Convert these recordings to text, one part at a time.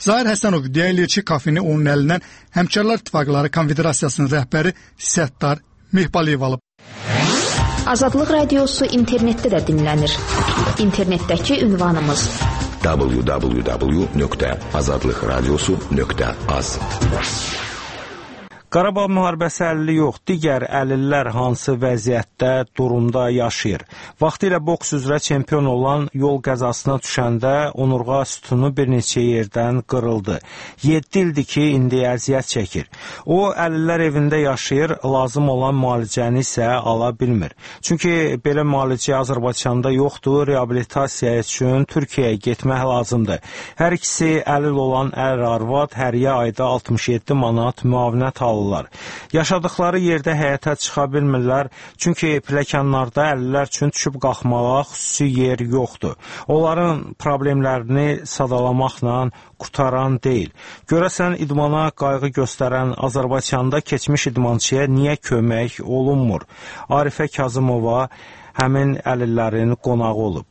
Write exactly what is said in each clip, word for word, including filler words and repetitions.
Zahir Həsənov deyir ki, kafini onun əlindən Həmkarlar İttifaqları Konfederasiyasının rəhbəri Səttar Mehbaliyev alıb. Azadlıq Radiosu internetdə də dinlənir. İnternetdəki ünvanımız w w w nöqtə azadlıq radiosu nöqtə az. Qarabağ müharibəsi əlili yox, digər əlillər hansı vəziyyətdə, durumda yaşayır? Vaxtilə boks üzrə çempion olan yol qəzasına düşəndə onurğa sütunu bir neçə yerdən qırıldı. yeddi ildir ki, indi əziyyət çəkir. O, əlillər evində yaşayır, lazım olan müalicəni isə ala bilmir. Çünki belə müalicə Azərbaycanda yoxdur, reabilitasiya üçün Türkiyəyə getmək lazımdır. Hər ikisi əlil olan ər-arvad həriyə ayda altmış yeddi manat müavinət alır. Yaşadıkları yerdə həyətə çıxa bilmirlər, çünki pilləkənlərdə əlillər üçün düşüb qalxmağa xüsusi yer yoxdur. Onların problemlərini sadalamaqla qutaran deyil. Görəsən idmana qayğı göstərən Azərbaycanda keçmiş idmançıya niyə kömək olunmur? Arifə Kazımova həmin əlillərin qonağı olub.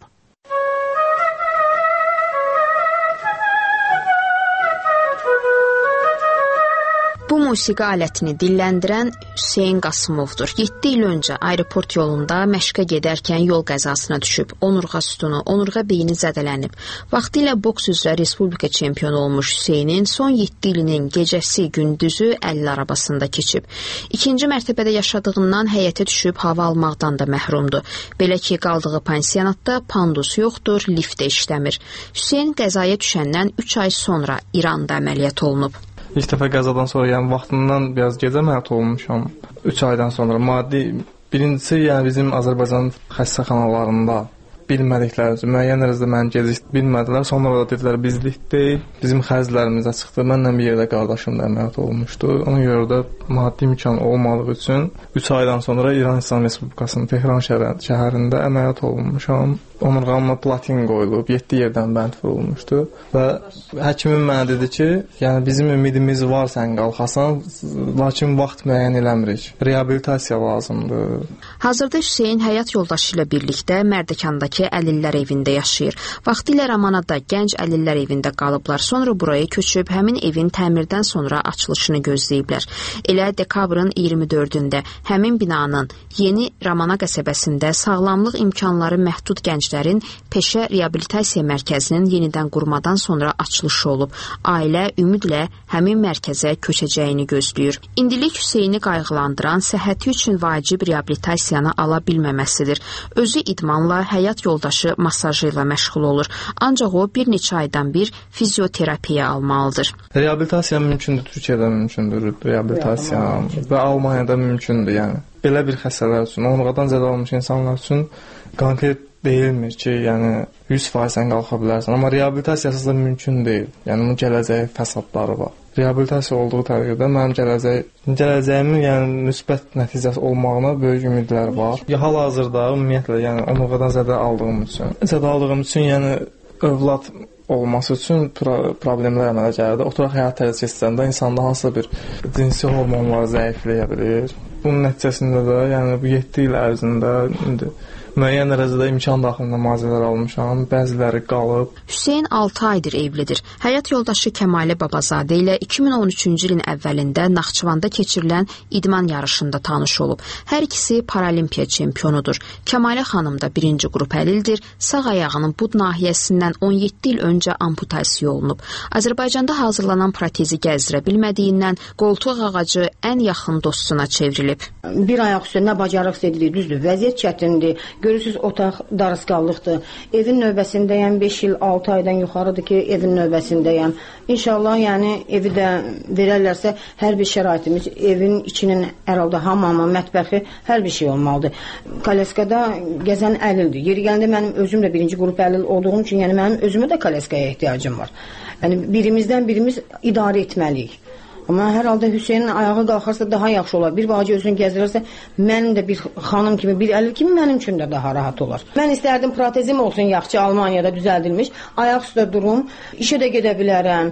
Bu musiqi alətini dilləndirən Hüseyn Qasımovdur. yeddi il öncə aeroport yolunda məşqə gedərkən yol qəzasına düşüb. Onurğa sütunu, onurğa beyni zədələnib. Vaxtilə boks üzrə Respublika çempionu olmuş Hüseynin son yeddi ilinin gecəsi, gündüzü əlil arabasında keçib. İkinci mərtəbədə yaşadığından həyətə düşüb hava almaqdan da məhrumdur. Belə ki, qaldığı pansionatda pandus yoxdur, lift də işləmir. Hüseyn qəzaya düşəndən üç ay sonra İranda əməliyyat olunub. İlk dəfə qəzadan sonra, yəni vaxtından biraz gecə əməliyyat olmuşam. üç aydan sonra maddi, birincisi, yəni bizim Azərbaycan xəstəxanalarında bilmədikləri üçün müəyyən dərəcədə məni gecik bilmədilər. Sonra da dedilər bizlik deyil, bizim xərclərimizə çıxdı. Mənlə bir yerdə qardaşım da əməliyyat olmuşdu. Ona görə də maddi imkan olmadığı üçün üç aydan sonra İran İslam Respublikasının Tehran şəhərində əməliyyat olunmuşam. Onurğamla platin qoyulub, yeddi yerdən bənd vurulmuşdu və həkimin mənə dedi ki, yəni bizim ümidimiz var sən qalxasan, lakin vaxt müəyyən eləmirik. Reabilitasiya lazımdır. Hazırda Hüseyn həyat yoldaşı ilə birlikdə Mərdəkandakı əlillər evində yaşayır. Vaxtilə Ramanada gənc əlillər evində qalıblar. Sonra buraya köçüb həmin evin təmirdən sonra açılışını gözləyiblər. Elə dekabrın iyirmi dördündə həmin binanın yeni Ramana qəsəbəsində sağlamlıq imkanları məhdud gənc peşə reabilitasiya mərkəzinin yenidən qurmadan sonra açılışı olub. Ailə ümidlə həmin mərkəzə köçəcəyini gözləyir. İndilik Hüseyni qayğılandıran səhhəti üçün vacib reabilitasiyanı ala bilməməsidir. Özü idmanla, həyat yoldaşı masajı ilə məşğul olur. Ancaq o bir neçə aydan bir fizioterapiya almalıdır. Reabilitasiya mümkündür, Türkiyədə mümkündür reabilitasiya və Almaniyada mümkündür. Yəni belə bir xəstələr üçün, onurğadan zədə olmuş insanlar üçün konkret deyilmir ki, yəni yüz faiz sən qalxa bilərsən, amma reabilitasiyasız da mümkün deyil. Yəni bunun gələcəyi fəsadları var. Reabilitasiya olduğu təqdirdə mənim gələcək, gələcəyimin yəni müsbət nəticəsi olmağına böyük ümidlər var. Hal-hazırda ümumiyyətlə yəni onurğadan zədə aldığım üçün, zədə aldığım üçün yəni övlad olması üçün problemlər əmələ gəlir. Oturaq həyat tərzi keçsəndə insanda hansısa bir cinsi hormonlar zəifləyə bilir. Bunun nəticəsində də yəni bu yeddi il ərzində indi müəyyən dərəcədə imkan daxilində müalicələr almışam, bəziləri qalıb. Hüseyn altı aydır evlidir. Həyat yoldaşı Kəmalə Babazadə ilə iki min on üçüncü ilin əvvəlində Naxçıvanda keçirilən idman yarışında tanış olub. Hər ikisi paralimpiya çempionudur. Kəmalə xanım da birinci qrup əlildir. Sağ ayağının bud nahiyəsindən on yeddi il öncə amputasiya olunub. Azərbaycanda hazırlanan protezi gəzdirə bilmədiyindən qoltuq ağacı ən yaxın dostuna çevrilib. Bir ayaq üstündə bacarıq istədirik, düzdür. Vəziyyət çətindir. Görürsünüz, otaq darısqallıqdır. Evin növbəsindəyəm, beş il, altı aydan yuxarıdır ki, evin növbəsindəyəm. İnşallah, yəni evi də verərlərsə, hər bir şəraitimiz, evin içinin hər halda hamamı, mətbəxi, hər bir şey olmalıdır. Kaletkada gəzən əlildir. Yeri gəlində mənim özüm də birinci qrup əlil olduğum üçün, yəni mənim özümə də kaletkaya ehtiyacım var. Yəni birimizdən birimiz idarə etməliyik. Amma hər halda Hüseynin ayağı qalxarsa daha yaxşı olar. Bir bacı özünü gəzdirərsə, mənim də bir xanım kimi, bir əlil kimi mənim üçün də daha rahat olar. Mən istərdim protezim olsun yaxşı, Almaniyada düzəldilmiş. Ayaq üstə durum, işə də gedə bilərəm.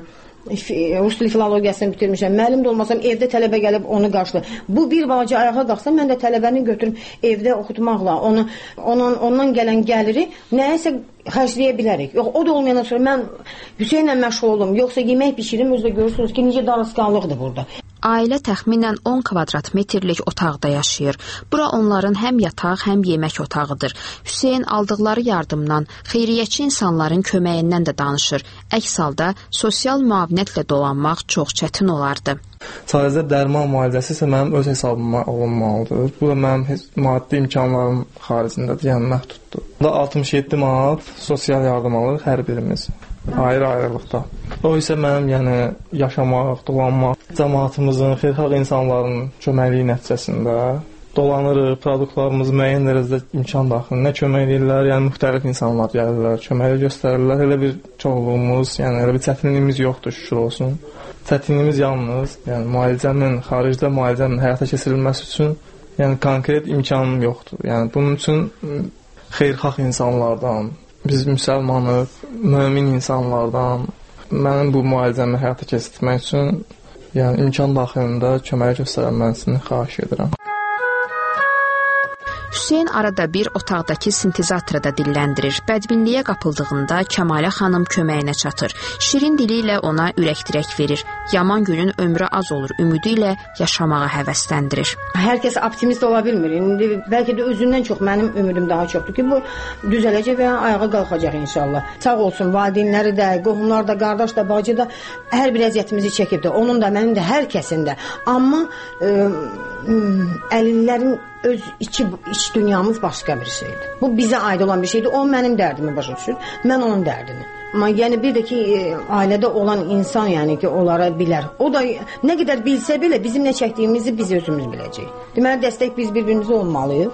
rus dili filologiyasını bitirmişəm. Müəllim də olmasam evdə tələbə gəlib onu qarşılar. Bu bir balaca ayağa qalxsam mən də tələbəni götürüb evdə oxutmaqla onu onun ondan gələn gəliri nəyəsə xərcləyə bilərik. Yox, o da olmayandan sonra mən Hüseynlə məşğul olum, yoxsa yemək bişirim, özü də görürsünüz ki, necə darısqanlıqdır burada. Ailə təxminən on kvadrat metrlik otaqda yaşayır. Bura onların həm yataq, həm yemək otağıdır. Hüseyn aldıqları yardımdan, xeyriyyətçi insanların köməyindən də danışır. Əks halda sosial müavinətlə dolanmaq çox çətin olardı. Sadəcə dərman müalicəsi isə mənim öz hesabıma olunmalıdır. Bu da mənim maddi imkanlarım xaricindədir, yəni məhduddur. Da altmış yeddi manat sosial yardım alır hər birimiz. Ayrı-ayrılıqda. O isə mənim yəni yaşamaq, dolanmaq, cəmaatımızın, xeyirxah insanların köməkliyi nəticəsində dolanırıq, produktlarımız müəyyən dərəcədə imkan daxilində kömək edirlər, yəni müxtəlif insanlar gəlirlər, köməkli göstərirlər. Elə bir çoxluğumuz, yəni elə bir çətinliyimiz yoxdur, şükür olsun. Çətinliyimiz yalnız, yəni müalicənin, xaricdə müalicənin həyata keçirilməsi üçün yəni konkret imkanım yoxdur. Yəni bunun üçün xeyirxah insanlardan, biz müsəlmanıq, mömin insanlardan mənim bu müalicəmi həyata keçirmək üçün yəni imkan daxilində kömək göstərilməsini xahiş edirəm. Hüseyn arada bir otaqdakı sintezatorı da dilləndirir. Bədbinliyə qapıldığında Kəmalə xanım köməyinə çatır. Şirin dili ilə ona ürək-dirək verir. Yaman günün ömrü az olur ümidi ilə yaşamağa həvəsləndirir. Hər kəs optimist ola bilmir. İndi bəlkə də özündən çox mənim ümidim daha çoxdur ki, bu düzələcək və ayağa qalxacaq inşallah. Sağ olsun valideynləri də, qohumlar da, qardaş da, bacı da hər bir əziyyətimizi çəkib də, onun da, mənim də, hər kəsin də. Amma ə, əlillərin öz içi, iç dünyamız başqa bir şeydir. Bu bizə aid olan bir şeydir. O mənim dərdimi başa düşür, mən onun dərdini. Amma yəni bir də ki, e, ailədə olan insan yəni ki, onlara bilər. O da nə qədər bilsə belə bizim nə çəkdiyimizi biz özümüz biləcəyik. Deməli, dəstək biz bir-birimizə olmalıyıq.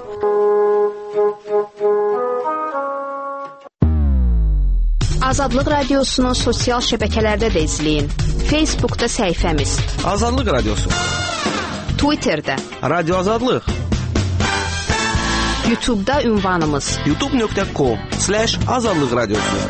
Azadlıq Radiosunu sosial şəbəkələrdə də izləyin. Facebookda səhifəmiz Azadlıq Radiosu, Twitterdə Radio Azadlıq, YouTube'da ünvanımız youtube nöqtə com slash azadlıq radiosu.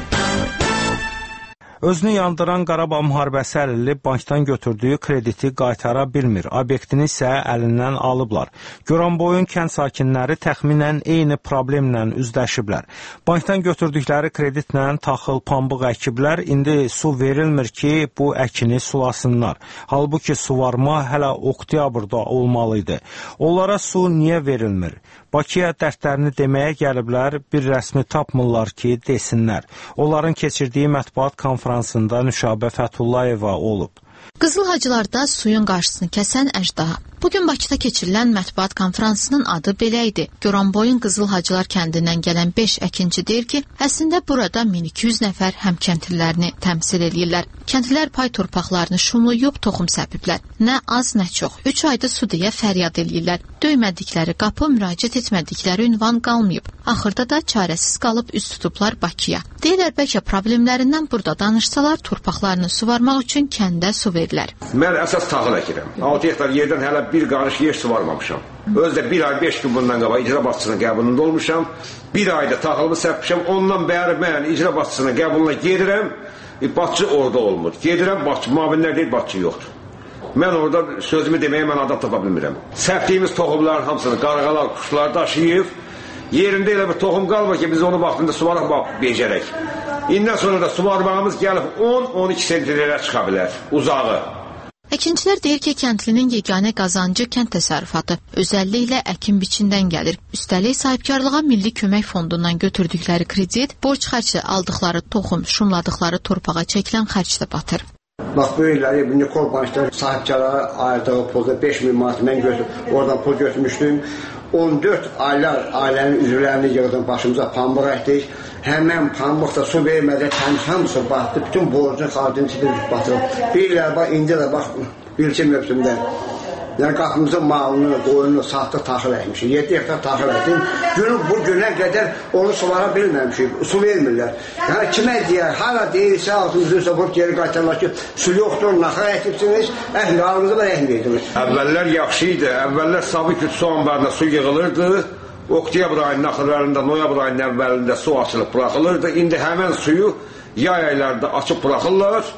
Özünü yandıran Qarabağ müharibəsi əlilli bankdan götürdüyü krediti qaytara bilmir. Obyektini isə əlindən alıblar. Goranboyun kənd sakinləri təxminən eyni problemlə üzləşiblər. Bankdan götürdükləri kreditlə taxıl, pambıq əkiblər. İndi su verilmir ki, bu əkini sulasınlar. Halbuki suvarma hələ oktyabrda olmalıydı. Onlara su niyə verilmir? Bakıya dərdlərini deməyə gəliblər, bir rəsmi tapmırlar ki, desinlər. Onların keçirdiyi mətbuat konfransında Nüşabə Fətullayeva olub. Qızıl Hacılarda suyun qarşısını kəsən əjdaha. Bugün Bakıda keçirilən mətbuat konfransının adı belə idi. Goranboyun Qızıl Hacılar kəndindən gələn beş əkinçi deyir ki, əslində burada min iki yüz nəfər həmkəndlilərini təmsil edirlər. Kəndlilər pay torpaqlarını şumlayıb toxum səpiblər. Nə az, nə çox. Üç ayda su deyə fəryad eləyirlər. Döymədikləri qapı, müraciət etmədikləri ünvan qalmayıb. Axırda da çarəsiz qalıb üz tutublar Bakıya. Deyirlər, bəlkə problemlərindən burada danışsalar, torpaqlarını suvarmaq üçün kəndə su verilər. Mən əsas taxıl əkirəm. altı hektar yerdən hələ bir qarış yer suvarmamışam. Özdə bir ay beş gün bundan qabaq icra başçısının qəbulunda olmuşam. Bir ayda taxılımı səpmişəm. Ondan bəri mən icra başçısının qəbuluna gedirəm. E, başçı orada olmur. Gedirəm, başçı, müavinlər deyil, başçı yoxdur. Mən orada sözümü deməyə mən adam tapa bilmirəm. Səpdiyimiz toxumların hamısını qarğalar, quşlar daşıyıb. Yerində elə bir toxum qalmır ki, biz onu vaxtında suvarmaq becərək. İndən sonra da suvarmağımız gəlib on on iki sentrlərə çıxa bilər, uzağı. Əkinçilər deyir ki, kəndlinin yeganə qazancı kənd təsərrüfatı, özəlliklə əkin biçindən gəlir. Üstəlik sahibkarlığa Milli Kömək Fondundan götürdükləri kredit, borc xərclə aldıqları toxum, şumladıqları torpağa çəkilən xərclə batır. Bax, böyükləri, Nikol Banklar sahibkarlara ayırdığı pulda beş min manat mən götür, oradan pul götürmüşdüm. on dörd aylar ailənin üzvlərini yığdım, başımıza pambıq əkdik. Həmən pambıqda su vermədə təmiz hamısı batdı, bütün borcun xaricini çidirib batırıb. Birlər bax, indi də bax, ilçə mövsümdə. Yəni qapımızın malını, qoyunu, saxtıq taxıl əkmişik. yeddi hektar taxıl əkdim. Günün bu günə qədər onu sulara bilməmişik, su vermirlər. Yəni kimə deyər, hala deyirsə, altımızı soxub geri qaytarlar ki, su yoxdur, naxar əkibsiniz, əhlalımızı da rəhm verdiniz. Əvvəllər yaxşı idi, əvvəllər Sabıküt su anbarına su yığılırdı. Oktyabr ayının axırlarında, noyabr ayının əvvəlində su açılıb buraxılırdı. İndi həmən suyu yay aylarda açıb buraxırlar.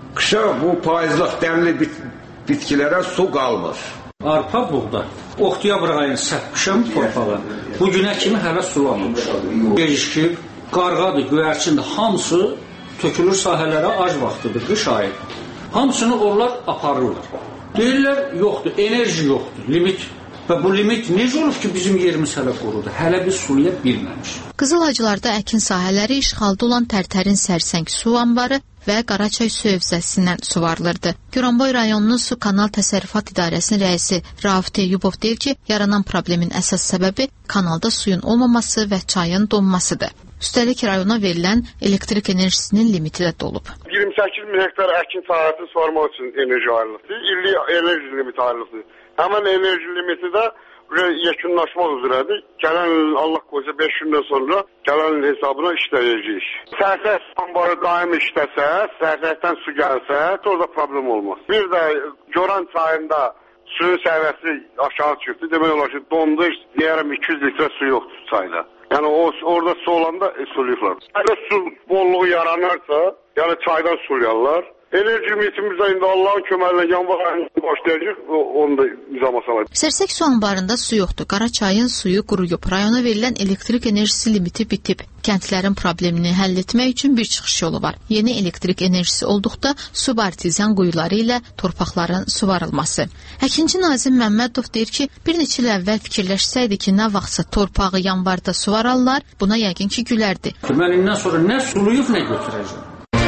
Qışa bu payızlıq dənli bit bitkilərə su qalmır. Arpa, buğda. Oktyabr ayını səpmişəm torpağa. Bu günə kimi hələ sulanmamış. Gecikib, qarğadır, göyərçindir, hamısı tökülür sahələrə ac vaxtıdır, qış ayı. Hamısını onlar aparırlar. Deyirlər, yoxdur, enerji yoxdur, limit. Və bu limit necə olub ki, bizim yerimiz hələ qurudur? Hələ biz sulaya bilməmiş. Qızıl Hacılarda əkin sahələri işğalda olan Tərtərin Sərsəng su anbarı və Qaraçay su hövzəsindən suvarılırdı. Goranboy rayonunun su kanal təsərrüfat idarəsinin rəisi Rauf Teyyubov deyir ki, yaranan problemin əsas səbəbi kanalda suyun olmaması və çayın donmasıdır. Üstəlik rayona verilən elektrik enerjisinin limiti də dolub. iyirmi səkkiz min hektar əkin sahəsi suvarmaq üçün enerji ayrılıqdır. İllik enerji limiti ayrılıqdır. Həmən enerji limiti də yekunlaşmaq üzrədir. Gələn il Allah qoysa beş gündən sonra gələn il hesabına işləyəcəyik. Sərsəng anbarı daim işləsə, sərsəngdən su gəlsə, orada problem olmaz. Bir də Goran çayında suyun səviyyəsi aşağı çıxdı. Demək olar ki, dondu, deyərəm iki yüz litrə su yoxdur çayda. Yəni o, orada su olanda e, suluyurlar. Çayda su bolluğu yaranarsa, yəni çaydan sulayarlar. Enerji limitimiz də indi Allahın köməklə yanvar ayında başlayacaq, onu da nizama salacaq. Sərsəng su anbarında su yoxdur. Qaraçayın suyu quruyub. Rayona verilən elektrik enerjisi limiti bitib. Kəndlərin problemini həll etmək üçün bir çıxış yolu var. Yeni elektrik enerjisi olduqda subartizan quyuları ilə torpaqların suvarılması. Həkinci Nazim Məmmədov deyir ki, bir neçə il əvvəl fikirləşsəydi ki, nə vaxtsa torpağı yanvarda suvararlar, buna yəqin ki, gülərdi. Mən indən sonra nə suluyub, nə götürəcəm.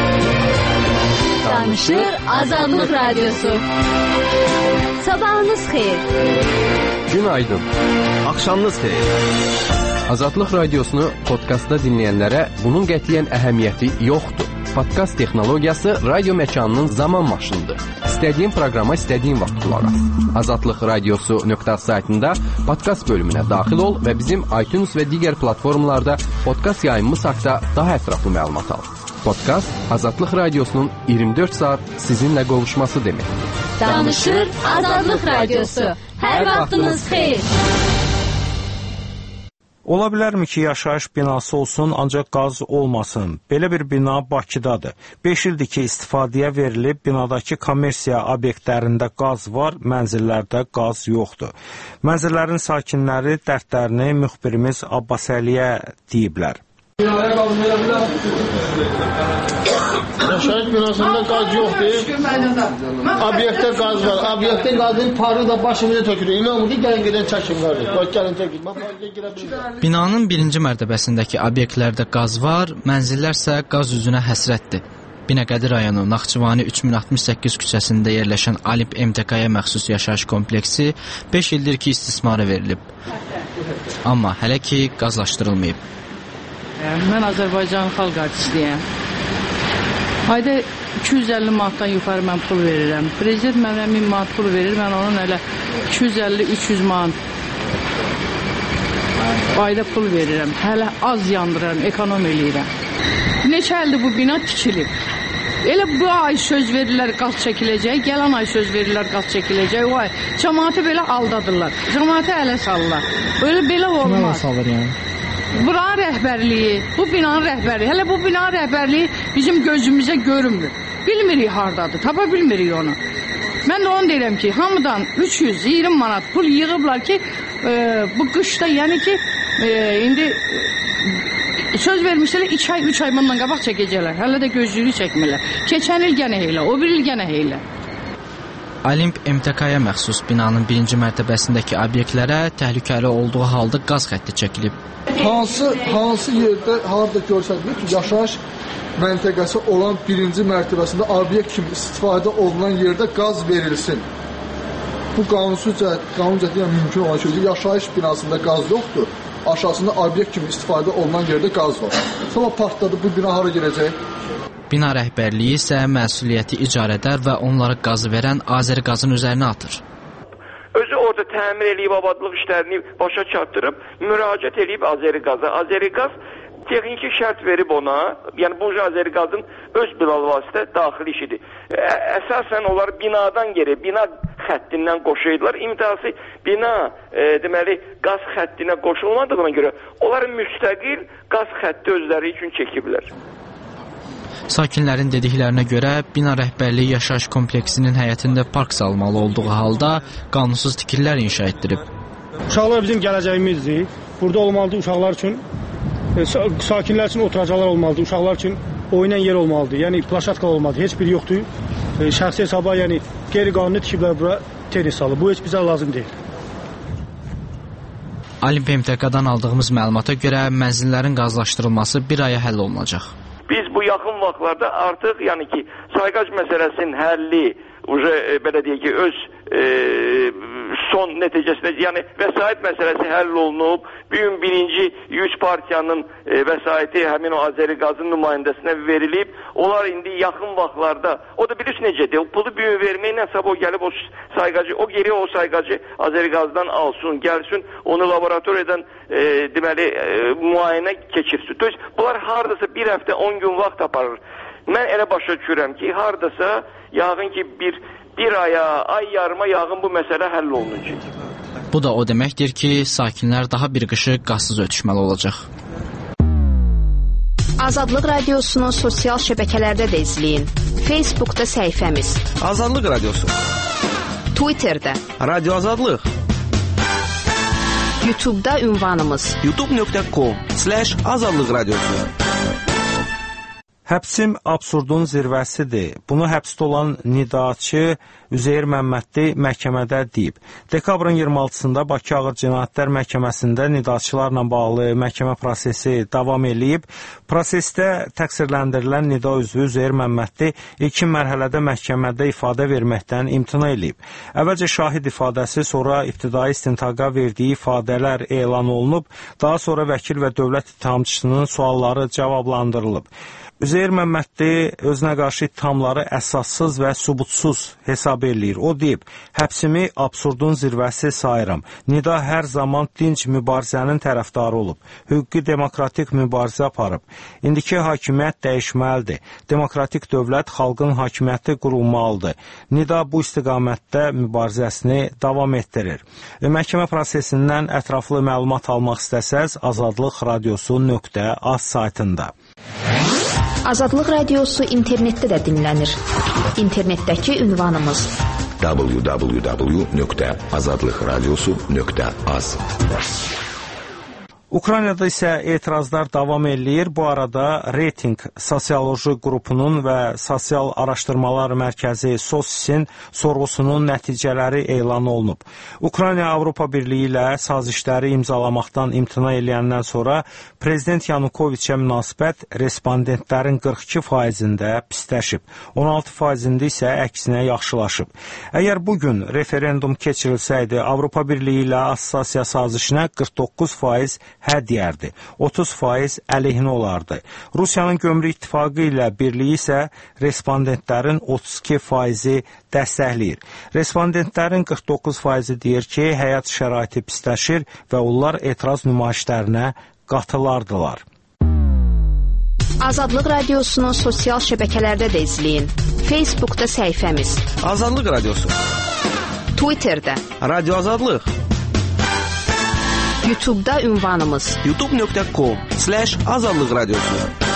Danışır Azadlıq Radyosu. Sabahınız xeyir. Günaydın. Axşamınız xeyir. Azadlıq Radiosunu podkastda dinləyənlərə bunun qətiyyən əhəmiyyəti yoxdur. Podkast texnologiyası radio məkanının zaman maşınıdır. İstədiyin proqrama istədiyin vaxt qulaq as. azadlıq radiosu nöqtə saytında podkast bölümünə daxil ol və bizim iTunes və digər platformalarda podkast yayımımız haqqında daha ətraflı məlumat al. Podkast Azadlıq Radiosunun iyirmi dörd saat sizinlə qovuşması deməkdir. Danışır Azadlıq Radiosu. Hər vaxtınız xeyir. Ola bilərmi ki, yaşayış binası olsun, ancaq qaz olmasın? Belə bir bina Bakıdadır. beş ildir ki, istifadəyə verilib, binadakı kommersiya obyektlərində qaz var, mənzillərdə qaz yoxdur. Mənzillərin sakinləri dərdlərini müxbirimiz Abbasəliyə deyiblər. Yaşayış binasında qaz yoxdur. Obyektdə qaz var. Obyektdə qazın parı da başımıza tökülür. İnanmır ki, gəlin gedən çəkim var. Gəlin çəkim. Binanın birinci mərtəbəsindəki obyektlərdə qaz var, mənzillərsə qaz üzünə həsrətdir. Binəqədi rayonu Naxçıvani üç min altmış səkkiz küçəsində yerləşən Alimp M T K-ya məxsus yaşayış kompleksi beş ildir ki, istismara verilib. Amma hələ ki, qazlaşdırılmayıb. Mən Azərbaycan xalq artistliyəm. Ayda iki yüz əlli manatdan yuxarı mən pul verirəm. Prezident mənə min manat pul verir, mən onun elə iki yüz əlli üç yüz manat ayda pul verirəm. Hələ az yandırıram, ekonom eləyirəm. Neçə ildir bu bina tikilib. Elə bu ay söz verirlər, qaz çəkiləcək, gələn ay söz verirlər, qaz çəkiləcək. O ay cəmaatı belə aldadırlar, cəmaatı ələ salırlar. Öyle belə olmaz. Nə salır yəni? Buranın rəhbərliyi, bu binanın rəhbərliyi, hələ bu binanın rəhbərliyi bizim gözümüzə görünmür. Bilmirik hardadır, tapa bilmirik onu. Mən də onu deyirəm ki, hamıdan üç yüz iyirmi manat pul yığıblar ki, e, bu qışda, yəni ki, e, indi e, söz vermişlər, iki ay, üç ay bundan qabaq çəkəcəklər. Hələ də gözlüyü çəkmirlər. Keçən il gənə heylə, o bir il gənə heylə. Alimp M T K-ya məxsus binanın birinci mərtəbəsindəki obyektlərə təhlükəli olduğu halda qaz xətti çəkilib. Hansı hansı yerdə, harda görsədilir ki, yaşayış məntəqəsi olan birinci mərtəbəsində obyekt kimi istifadə olunan yerdə qaz verilsin. Bu qanunsuz cəhət, qanun cəhətlə mümkün olan şeydir. Yaşayış binasında qaz yoxdur. Aşağısında obyekt kimi istifadə olunan yerdə qaz var. Sonra partladı, bu bina hara girəcək? Bina rəhbərliyi isə məsuliyyəti icarədar və onlara qazı verən Azəriqazın üzərinə atır. Özü orada təmir eləyib, abadlıq işlərini başa çatdırıb, müraciət eləyib Azəriqaza. Azəriqaz texniki şərt verib ona, yəni bu Azəriqazın öz bilal vasitə daxili işidir. Əsasən onlar binadan geri, bina xəttindən qoşuydular. İmtihası bina, e, deməli, qaz xəttinə qoşulmadığına görə onların müstəqil qaz xətti özləri üçün çəkiblər. Sakinlərin dediklərinə görə bina rəhbərliyi yaşayış kompleksinin həyətində park salmalı olduğu halda qanunsuz tikililər inşa etdirib. Uşaqlar bizim gələcəyimizdir. Burada olmalıdır uşaqlar üçün, e, sakinlər üçün oturacaqlar olmalıdır, uşaqlar üçün oynayan yer olmalıdır. Yəni plaşatka olmalıdır. Heç biri yoxdur. E, şəxsi hesaba, yəni qeyri-qanuni tikiblər bura tenis salı. Bu heç bizə lazım deyil. Alimp M T K-dan aldığımız məlumata görə mənzillərin qazlaşdırılması bir aya həll olunacaq. Biz bu yaxın vaxtlarda artıq, yəni ki, sayğac məsələsinin həlli, uje, e, belə deyək ki, öz e, son nəticəsində, yəni vəsait məsələsi həll olunub. Bu gün birinci yüz partiyanın e, vəsaiti həmin o Azəriqazın nümayəndəsinə verilib. Onlar indi yaxın vaxtlarda, o da bilirsiniz necədir, o pulu bir verməklə sabah o gəlib o sayğacı, o geri o sayğacı Azəriqazdan alsın, gəlsin, onu laboratoriyadan e, deməli e, müayinə keçirsin. Düz, bunlar hardasa bir həftə on gün vaxt aparır. Mən elə başa düşürəm ki, hardasa yağın ki bir bir aya, ay yarıma yağın bu məsələ həll olunacaq. Bu da o deməkdir ki, sakinlər daha bir qışı qazsız ötüşməli olacaq. Azadlıq Radiosunu sosial şəbəkələrdə də izləyin. Facebookda səhifəmiz Azadlıq Radiosu, Twitterdə Radio Azadlıq, YouTube'da ünvanımız youtube nöqtə com slash azadlıq radiosu. Həbsim absurdun zirvəsidir. Bunu həbsdə olan nidaçı Üzeyir Məmmədli məhkəmədə deyib. Dekabrın iyirmi altısında Bakı Ağır Cinayətlər Məhkəməsində nidaçılarla bağlı məhkəmə prosesi davam eləyib. Prosesdə təqsirləndirilən nida üzvü Üzeyir Məmmədli ilkin mərhələdə məhkəmədə ifadə verməkdən imtina eləyib. Əvvəlcə şahid ifadəsi, sonra ibtidai istintaqa verdiyi ifadələr elan olunub, daha sonra vəkil və dövlət ittihamçısının sualları cavablandırılıb. Üzeyir Məmmədli özünə qarşı ittihamları əsassız və subutsuz hesab eləyir. O deyib, həbsimi absurdun zirvəsi sayıram. Nida hər zaman dinc mübarizənin tərəfdarı olub. Hüquqi demokratik mübarizə aparıb. İndiki hakimiyyət dəyişməlidir. Demokratik dövlət xalqın hakimiyyəti qurulmalıdır. Nida bu istiqamətdə mübarizəsini davam etdirir. Məhkəmə prosesindən ətraflı məlumat almaq istəsəz, azadlıq radiosu nöqtə az saytında. Azadlıq Radiosu internetdə də dinlənir. İnternetdəki ünvanımız w w w nöqtə azadlıq radiosu nöqtə az. Ukraynada isə etirazlar davam eləyir. Bu arada Reyting Sosioloji qrupunun və Sosial Araşdırmalar Mərkəzi SOSİS'in sorğusunun nəticələri elan olunub. Ukrayna Avropa Birliyi ilə sazişləri imzalamaqdan imtina eləyəndən sonra Prezident Yanukoviçə münasibət respondentlərin qırx iki faizində pisləşib, on altı faizində isə əksinə yaxşılaşıb. Əgər bugün referendum keçirilsəydi, Avropa Birliyi ilə assosiasiya sazişinə qırx doqquz faiz hə deyərdi, otuz faiz əleyhinə olardı. Rusiyanın gömrük ittifaqı ilə birliyi isə respondentlərin otuz iki faizi dəstəkləyir. Respondentlərin qırx doqquz faizi deyir ki, həyat şəraiti pisləşir və onlar etiraz nümayişlərinə qatılardılar. Azadlıq Radiosunu sosial şəbəkələrdə də izləyin. Facebookda səhifəmiz Azadlıq Radiosu, Twitterdə Radio Azadlıq, YouTube'da ünvanımız youtube nöqtə com slash azadlıq radiosu.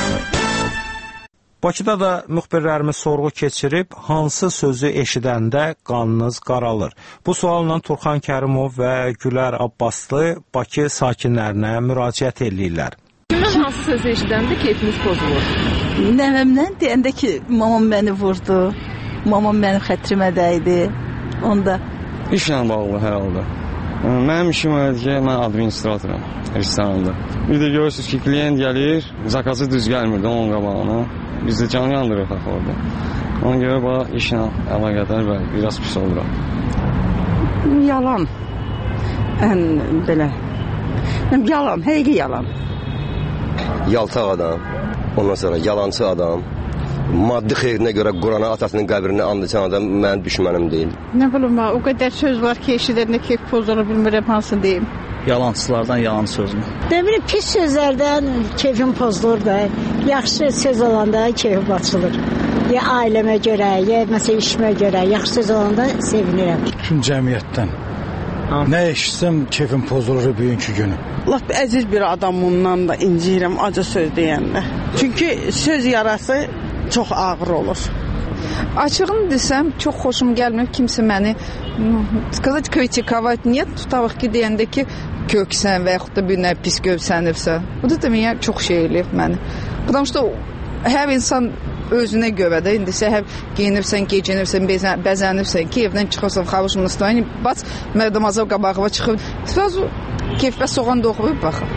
Bakıda da müxbirlərimiz sorğu keçirib, hansı sözü eşidəndə qanınız qaralır? Bu sualla Turxan Kərimov və Gülər Abbaslı Bakı sakinlərinə müraciət edirlər. Kimin hansı sözü eşidəndə keyfiniz pozulur? Nəvəmdən deyəndə ki, mamam məni vurdu, mamam mənim xətrimə dəydi, onda. İşlə bağlı hər halda. Mənim işim öyle ki, mən administratoram restoranda. Bir də görürsünüz ki, klient gəlir, zakazı düz gəlmirdi onun qabağına. Biz də canı yandırıq orada. Ona görə bax, işlə əlaqədar və biraz pis oluram. Yalan. Ən belə. Yalan, həqiqi yalan. Yaltaq adam, ondan sonra yalancı adam, maddi xeyrinə görə Qurana atasının qəbrini andıcan adam mənim düşmənim deyil. Nə bilim, o qədər söz var ki, eşidəndə keyf pozulu bilmirəm hansını deyim. Yalancılardan yalan sözmü? Nə bilim, pis sözlərdən keyfim pozulur da, yaxşı söz olanda keyfim açılır. Ya ailəmə görə, ya məsələn işimə görə, yaxşı söz olanda sevinirəm. Bütün cəmiyyətdən nə eşitsəm keyfim pozulur bugünkü günü. Lap əziz bir adamımdan da inciyirəm acı söz deyəndə. Çünki söz yarası çox ağır olur. Açığını desəm, çox xoşum gəlmir kimsə məni сказать, kritikovat нет, tutaq ki, deyəndə ki, köksən və yaxud da bir nə pis gövsənibsə. Bu da demək, çox şey eləyib məni. Потому что hər insan özünə görə də, indi səhər geyinirsən, gecənirsən, bəzənirsən ki, evdən çıxırsan, xavuşun ustayını, bax, mərdəmazov qabağıva çıxır, sразу keyfbə soğan doğrayıb baxır.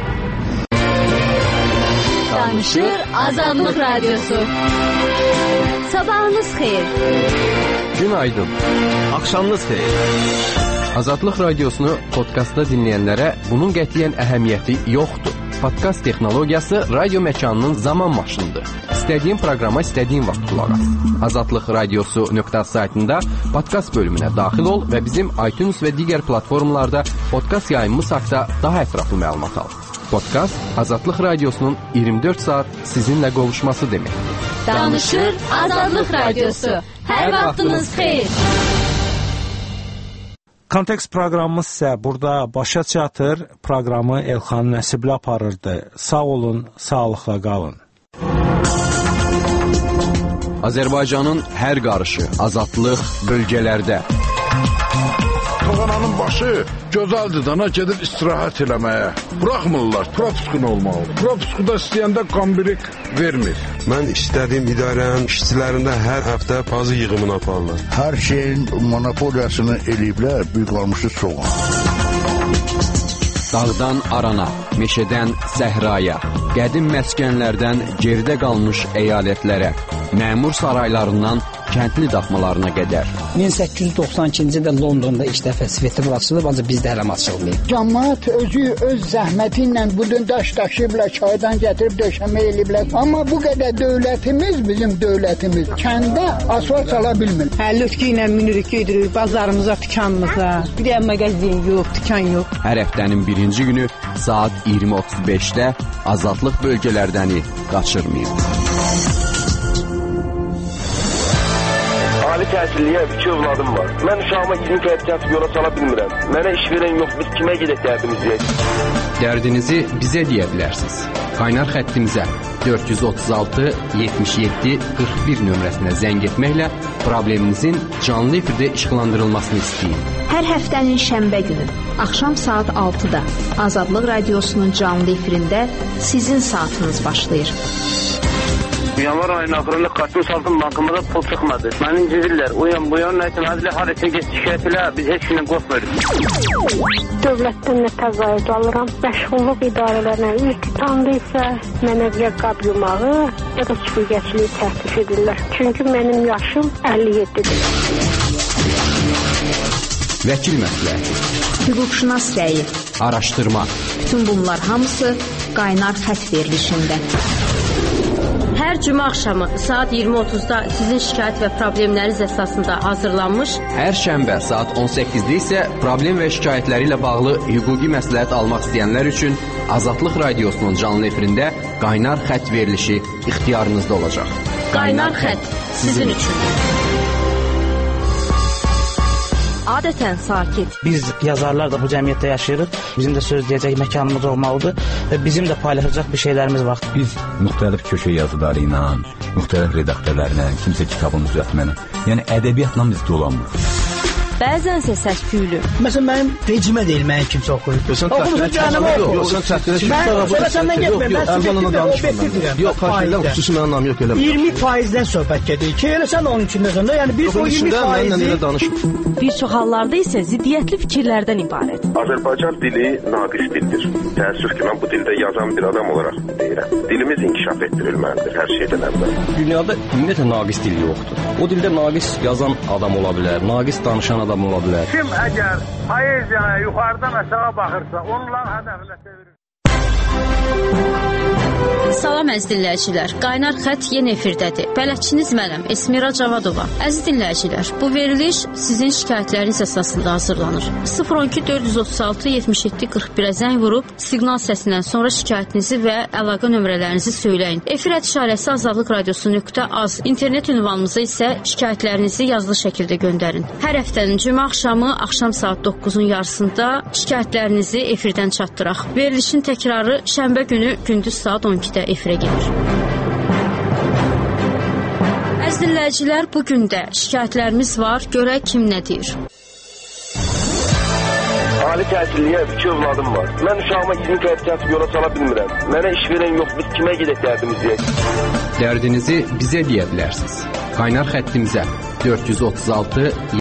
Danışır Azadlıq Radyosu. Sabahınız xeyir. Günaydın. Axşamınız xeyir. Azadlıq Radiosunu podkastda dinləyənlərə bunun qətiyyən əhəmiyyəti yoxdur. Podkast texnologiyası radio məkanının zaman maşınıdır. İstədiyin proqrama istədiyin vaxt qulaq as. azadlıq radiosu nöqtə saytında podkast bölümünə daxil ol və bizim iTunes və digər platformalarda podkast yayımımız haqqında daha ətraflı məlumat al. Podkast Azadlıq Radiosunun iyirmi dörd saat sizinlə qovuşması deməkdir. Danışır Azadlıq Radiosu. Hər vaxtınız xeyir. Kontekst proqramımız isə burada başa çatır. Proqramı Elxan Nəsibli aparırdı. Sağ olun, sağlıqla qalın. Azərbaycanın hər qarışı, azadlıq bölgələrdə. Toğananın başı gözəldir dana gedib istirahət eləməyə. Buraxmırlar, propuskun olmalı. Propuskuda istəyəndə qambirik vermir. Mən istədiyim idarənin işçilərində hər həftə bazı yığımını aparırlar. Hər şeyin monopoliyasını eləyiblər, bir qalmışı soğan. Dağdan arana, meşədən səhraya, qədim məskənlərdən geridə qalmış əyalətlərə, məmur saraylarından kəndli daxmalarına qədər. min səkkiz yüz doxsan ikinci ildə Londonda ilk dəfə svetofor açılıb, ancaq bizdə hələ açılmayıb. Cəmaət özü öz zəhməti ilə bu gün daş daşıyıblar, çaydan gətirib döşəmə eləyiblər. Amma bu qədər dövlətimiz, bizim dövlətimiz kəndə asfalt sala bilmir. Hə, lütki ilə minirik, gedirik bazarımıza, dükanımıza. Bir də mağazin yox, dükan yox. Hər həftənin birinci günü saat iyirmi otuz beşdə azadlıq bölgələrdəni qaçırmayın. Ali təhsilliyə iki övladım var. Mən uşağıma yeni təhsil yola sala bilmirəm. Mənə iş verən yox, biz kimə gedək dərdimizi? Dərdinizi bizə deyə bilərsiniz. Qaynar xəttimizə dörd yüz otuz altı yetmiş yeddi qırx bir nömrəsinə zəng etməklə probleminizin canlı efirdə işıqlandırılmasını istəyin. Hər həftənin şənbə günü axşam saat altıda Azadlıq Radiosunun canlı efirində sizin saatınız başlayır. Yanvar ayının axırında kartın saltın bankımıza pul çıxmadı. Məni incirlər. Uyan bu yan nəysə mənzilə har etsin geç şikayət elə. Biz heç kimdən qorxmuyoruz. Dövlətdən nə təzayüd alıram. Məşğulluq idarələrinə iltitamda isə mənə bir qab yumağı ya da süpürgəçiliyi təklif edirlər. Çünki mənim yaşım əlli yeddidir. Vəkil məsləhəti, hüquqşünas rəyi, araşdırma. Bütün bunlar hamısı qaynar xətt verilişində. Hər cümə axşamı saat iyirmi otuzda sizin şikayət və problemləriniz əsasında hazırlanmış. Hər şənbə saat on səkkizdə isə problem və şikayətləri ilə bağlı hüquqi məsləhət almaq istəyənlər üçün Azadlıq Radiosunun canlı efirində qaynar xətt verilişi ixtiyarınızda olacaq. Qaynar xətt sizin üçün. Adətən sakit. Biz yazarlar da bu cəmiyyətdə yaşayırıq. Bizim də söz deyəcək məkanımız olmalıdır və bizim də paylaşacaq bir şeylərimiz var. Biz müxtəlif köşə yazıları ilə, müxtəlif redaktörlərlə, kimsə kitabın düzəltməni, yəni ədəbiyyatla biz dolanmırıq. Bəzənsə səs-küylü. Məsələn, mənim vecimə deyil, mənim kimsə oxuyur. Oxumusun canımı oxuyur. Yox, sən çətinə çıxırsan. Mən sonra səndən getməyim. Mən subjektiv və objektivdirəm. Yox, faydadan xüsusi mənim anlam yox, eləmə. iyirmi faizdən söhbət gedir ki, elə sən onun içində sonra, yəni biz o iyirmi faizi... Bir çox hallarda isə ziddiyyətli fikirlərdən ibarət. Azərbaycan dili naqis dildir. Təəssüf ki, mən bu dildə yazan bir adam olaraq deyirəm. Dilimiz inkişaf etdirilməlidir hər şeydən əvvəl. Dünyada ümumiyyətlə naqis dil yoxdur. O dildə naqis yazan adam ola bilər, naqis danışan adam ola bilər. Kim əgər poeziyaya yuxarıdan aşağı baxırsa, onların hədəfinə çevirir. Salam əziz dinləyicilər, Qaynar Xətt yeni efirdədir. Bələdçiniz mənəm, Esmira Cavadova. Əziz dinləyicilər, bu veriliş sizin şikayətləriniz əsasında hazırlanır. sıfır on iki dörd yüz otuz altı yetmiş yeddi qırx birə zəng vurub, siqnal səsindən sonra şikayətinizi və əlaqə nömrələrinizi söyləyin. Efir işarəsi azadlıq radiosu nöqtə az. İnternet ünvanımıza isə şikayətlərinizi yazılı şəkildə göndərin. Hər həftənin cümə axşamı, axşam saat doqquzun yarısında şikayətlərinizi efirdən çatdıraq. Verilişin təkrarı şənbə günü gündüz saat on ikidə efirə gedir. Əziz dinləyicilər, bu gün də şikayətlərimiz var. Görək kim nə deyir. Ali təhsilliyə iki övladım var. Mən uşağıma yirmi kredit kəsib yola sala bilmirəm. Mənə iş verən yox, biz kimə gedək dərdimiz deyək? Dərdinizi bizə deyə bilərsiniz. Qaynar xəttimizə dörd yüz otuz altı